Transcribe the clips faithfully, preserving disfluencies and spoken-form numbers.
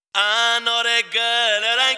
انار گل رنگ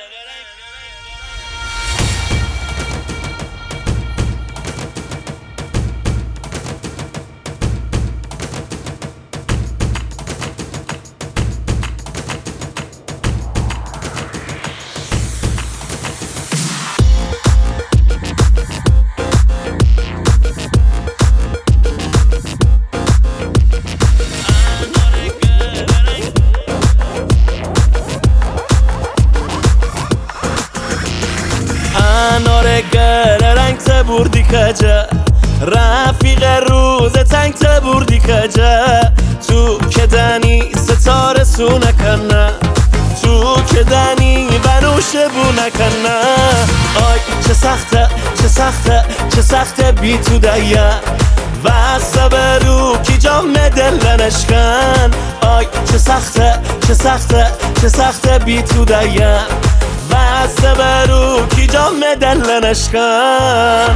انار گل رنگ تبوردی کجا رفیق روز تنگ تبوردی کجا تو که دنی ستاره سو نکنه تو که دنی بنوشه بو نکنه آی چه سخته چه سخته چه سخته بی تو دیا و صبرو کی جام دل نشکن آی چه سخته چه سخته چه سخته بی تو دیا و صبرو کی جام دل نشکن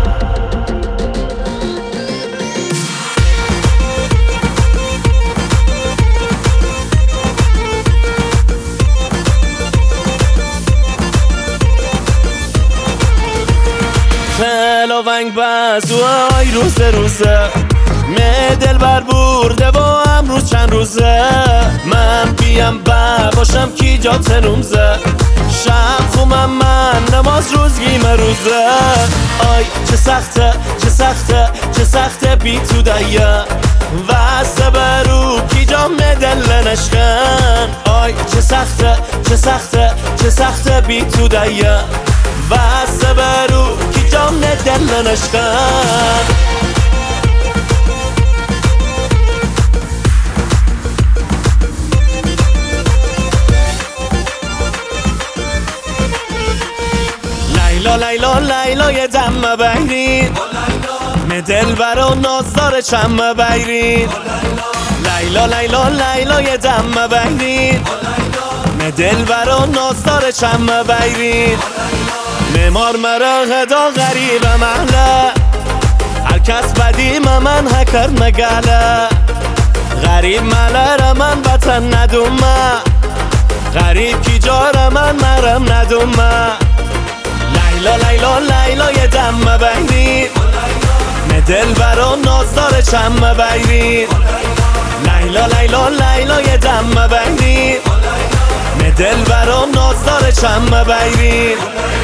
خلا ونگ بس و آی روز روزه می دل بر برده با امروز چند روزه من بیم با باشم کی جا تنومزه شب خومم من نماز روز گیم روزه آی چه سخته چه سخته چه سخته بی تو دیا و صبرو کی جام دل نشکن آی چه سخته چه سخته چه سخته بی تو دیا و صبرو کی جام دل نشکن لیلا لیلا لیلا یه دم بیرین می دل برا نازدار چم بیرین لیلا لیلا لیلا یه دم بیرین می دل برا نازدار چم بیرین میمار مرا غدا غریب محله هر کس بدی من هکر مگله غریب مله را من بطن ندومه غریب کی جار من مرم ندومه لیلا لیلا لیلا یه دم بیرین می دل برا نازدار چم بیرین لیلا لیلا لیلا یه دم بیرین می دل برا نازدار چم بیرین